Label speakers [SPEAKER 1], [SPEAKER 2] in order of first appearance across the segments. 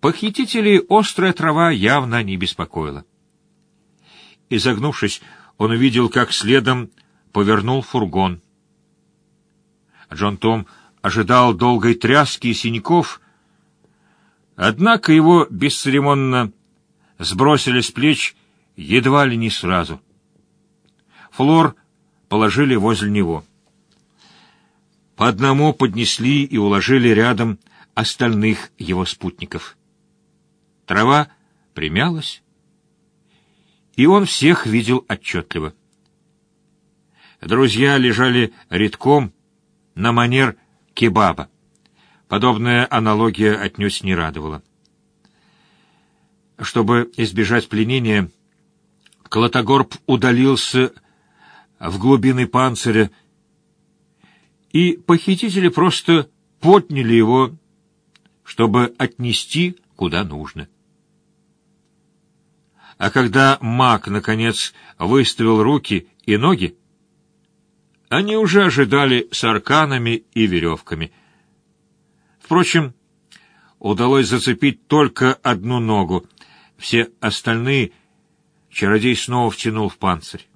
[SPEAKER 1] Похитителей острая трава явно не беспокоила. Изогнувшись, он увидел, как следом повернул фургон. Джон Том ожидал долгой тряски и синяков, однако его бесцеремонно сбросили с плеч едва ли не сразу. Флор положили возле него. По одному поднесли и уложили рядом остальных его спутников. Трава примялась, и он всех видел отчетливо. Друзья лежали редком на манер кебаба. Подобная аналогия отнюдь не радовала. Чтобы избежать пленения, Клотогорб удалился в глубины панциря, и похитители просто подняли его, чтобы отнести куда нужно. А когда маг, наконец, выставил руки и ноги, они уже ожидали с арканами и веревками. Впрочем, удалось зацепить только одну ногу, все остальные чародей снова втянул в панцирь.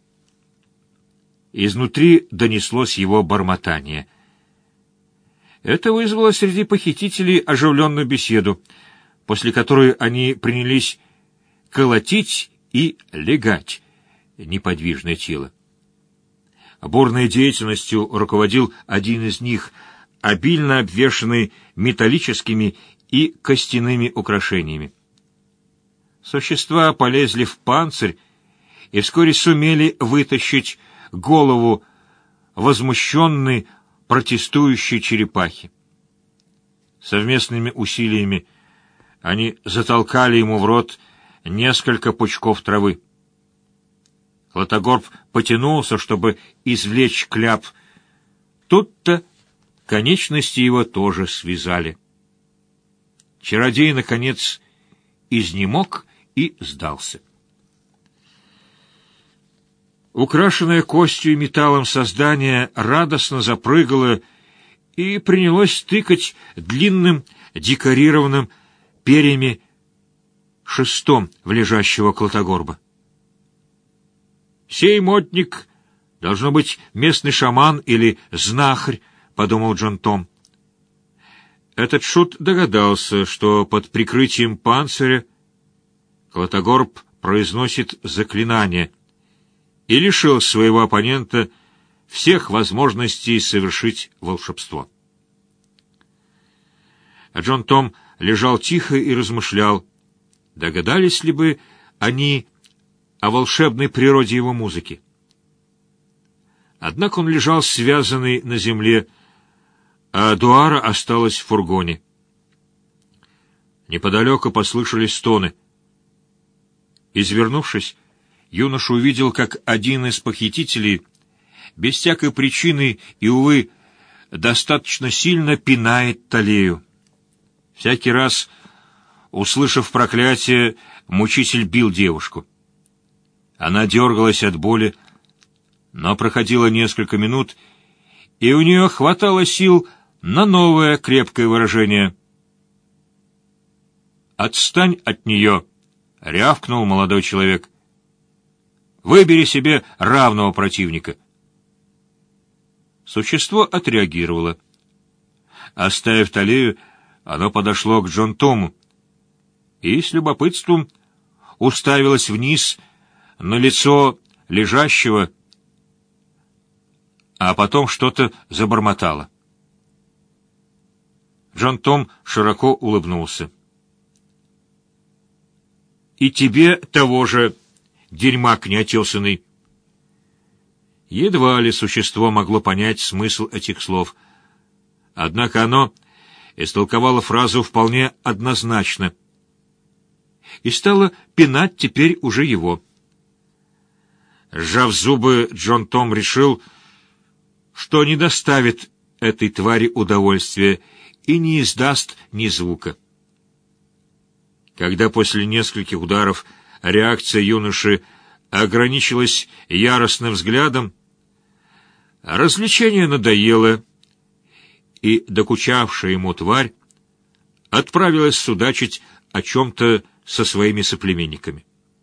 [SPEAKER 1] Изнутри донеслось его бормотание. Это вызвало среди похитителей оживленную беседу, после которой они принялись колотить и легать неподвижное тело. Бурной деятельностью руководил один из них, обильно обвешанный металлическими и костяными украшениями. Существа полезли в панцирь и вскоре сумели вытащить голову возмущенной, протестующей черепахи. Совместными усилиями они затолкали ему в рот несколько пучков травы. Клотогорб потянулся, чтобы извлечь кляп. Тут-то конечности его тоже связали. Чародей, наконец, изнемог и сдался. Украшенное костью и металлом создание радостно запрыгало и принялось тыкать длинным, декорированным перьями шестом в лежащего Клотогорба. «Сей модник должно быть местный шаман или знахарь», — подумал Джон Том. Этот шут догадался, что под прикрытием панциря Клотогорб произносит заклинание, и лишил своего оппонента всех возможностей совершить волшебство. А Джон Том лежал тихо и размышлял, догадались ли бы они о волшебной природе его музыки. Однако он лежал связанный на земле, а Дуара осталась в фургоне. Неподалеку послышались стоны. Извернувшись, юноша увидел, как один из похитителей без всякой причины и, увы, достаточно сильно пинает Талею. Всякий раз, услышав проклятие, мучитель бил девушку. Она дергалась от боли, но проходило несколько минут, и у нее хватало сил на новое крепкое выражение. «Отстань от нее!» — рявкнул молодой человек. «Выбери себе равного противника». Существо отреагировало. Оставив Талею, оно подошло к Джон Тому и с любопытством уставилось вниз на лицо лежащего, а потом что-то забормотало. Джон Том широко улыбнулся. «И тебе того же, дерьмак неотесанный». Едва ли существо могло понять смысл этих слов. Однако оно истолковало фразу вполне однозначно и стало пинать теперь уже его. Сжав зубы, Джон Том решил, что не доставит этой твари удовольствия и не издаст ни звука. Когда после нескольких ударов реакция юноши ограничилась яростным взглядом, развлечение надоело, и докучавшая ему тварь отправилась судачить о чем-то со своими соплеменниками.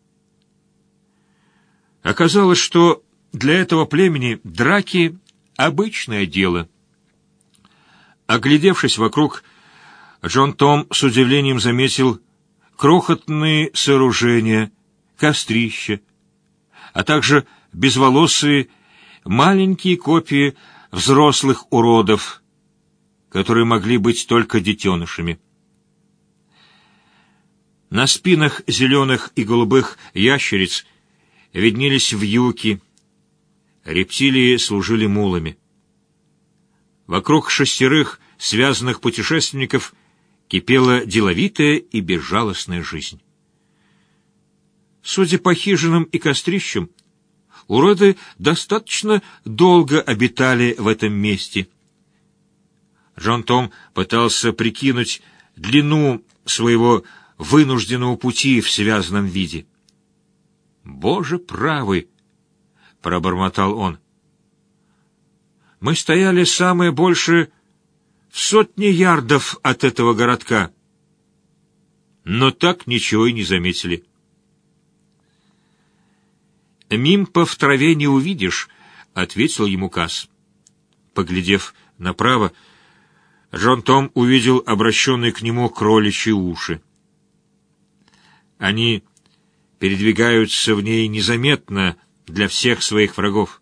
[SPEAKER 1] Оказалось, что для этого племени драки — обычное дело. Оглядевшись вокруг, Джон Том с удивлением заметил крохотные сооружения, кострища, а также безволосые маленькие копии взрослых уродов, которые могли быть только детенышами. На спинах зеленых и голубых ящериц виднелись вьюки, рептилии служили мулами. Вокруг 6 связанных путешественников кипела деловитая и безжалостная жизнь. Судя по хижинам и кострищам, уроды достаточно долго обитали в этом месте. Джон Том пытался прикинуть длину своего вынужденного пути в связанном виде. «Боже правый!» — пробормотал он. «Мы стояли самое больше в 100 ярдов от этого городка, но так ничего и не заметили». «Мимпа в траве не увидишь», — ответил ему Касс. Поглядев направо, Джон Том увидел обращенные к нему кроличьи уши. Они передвигаются в ней незаметно для всех своих врагов.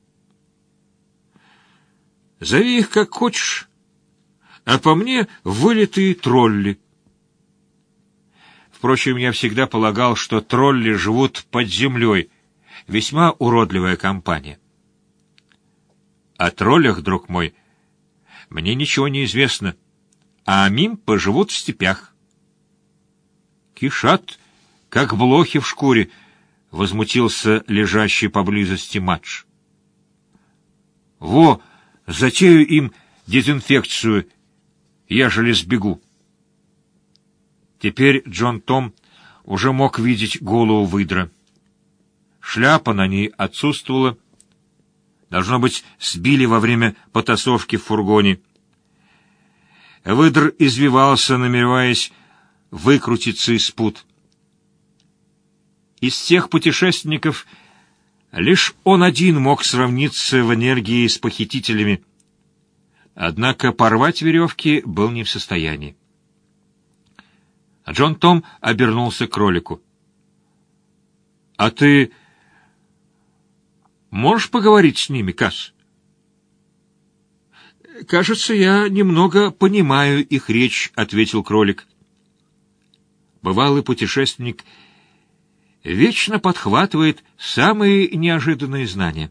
[SPEAKER 1] Зови их как хочешь, а по мне вылитые тролли. Впрочем, я всегда полагал, что тролли живут под землей, весьма уродливая компания. О троллях, друг мой, мне ничего не известно, а мимпы живут в степях. Кишат, как блохи в шкуре, — возмутился лежащий поблизости Мадж. Во, затею им дезинфекцию, ежели сбегу. Теперь Джон Том уже мог видеть голову выдра. Шляпа на ней отсутствовала. Должно быть, сбили во время потасовки в фургоне. Выдр извивался, намереваясь выкрутиться из пут. Из всех путешественников лишь он один мог сравниться в энергии с похитителями. Однако порвать веревки был не в состоянии. Джон Том обернулся к кролику. — А ты можешь поговорить с ними, Касс? — Кажется, я немного понимаю их речь, — ответил кролик. Бывалый путешественник вечно подхватывает самые неожиданные знания.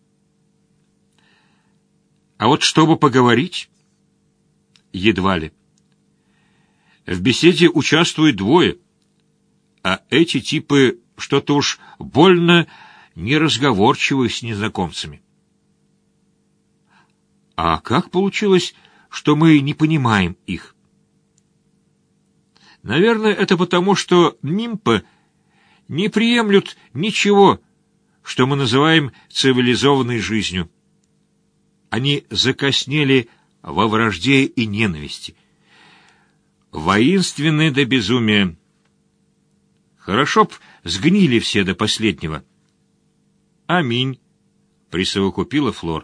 [SPEAKER 1] А вот чтобы поговорить, едва ли. В беседе участвуют 2, а эти типы что-то уж больно неразговорчивы с незнакомцами. А как получилось, что мы не понимаем их? Наверное, это потому, что мимпы не приемлют ничего, что мы называем цивилизованной жизнью. Они закоснели во вражде и ненависти. Воинственны до безумия. Хорошо б сгнили все до последнего. Аминь, присовокупила Флор.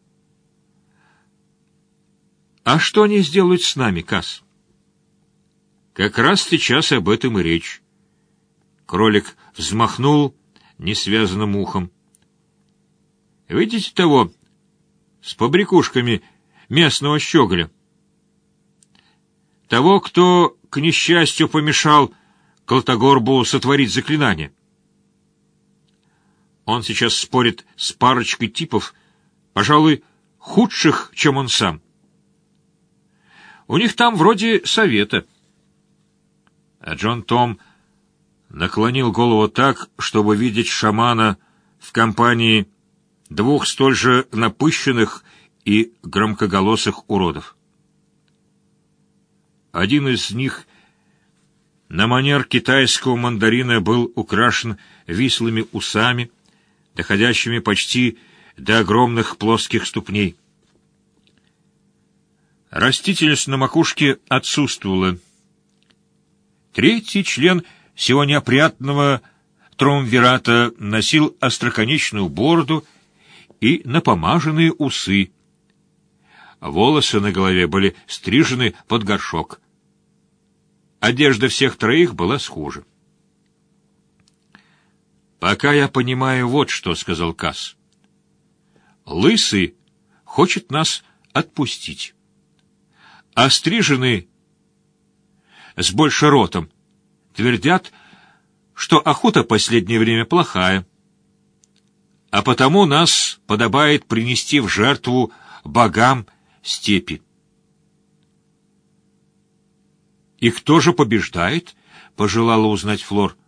[SPEAKER 1] А что они сделают с нами, Касс? Как раз сейчас об этом и речь. Кролик взмахнул несвязанным ухом. Видите того с побрякушками местного щеголя? Того, кто, к несчастью, помешал Клотогорбу сотворить заклинание. Он сейчас спорит с парочкой типов, пожалуй, худших, чем он сам. У них там вроде совета. А Джон Том наклонил голову так, чтобы видеть шамана в компании 2 столь же напыщенных и громкоголосых уродов. Один из них на манер китайского мандарина был украшен вислыми усами, доходящими почти до огромных плоских ступней. Растительность на макушке отсутствовала, Третий член сего неопрятного триумвирата носил остроконечную бороду и напомаженные усы. Волосы на голове были стрижены под горшок. Одежда всех троих была схожа. «Пока я понимаю вот что», — сказал Касс. «Лысый хочет нас отпустить, а стриженный с большеротом твердят, что охота последнее время плохая, а потому нас подобает принести в жертву богам степи». «И кто же побеждает?» — пожелала узнать Флор.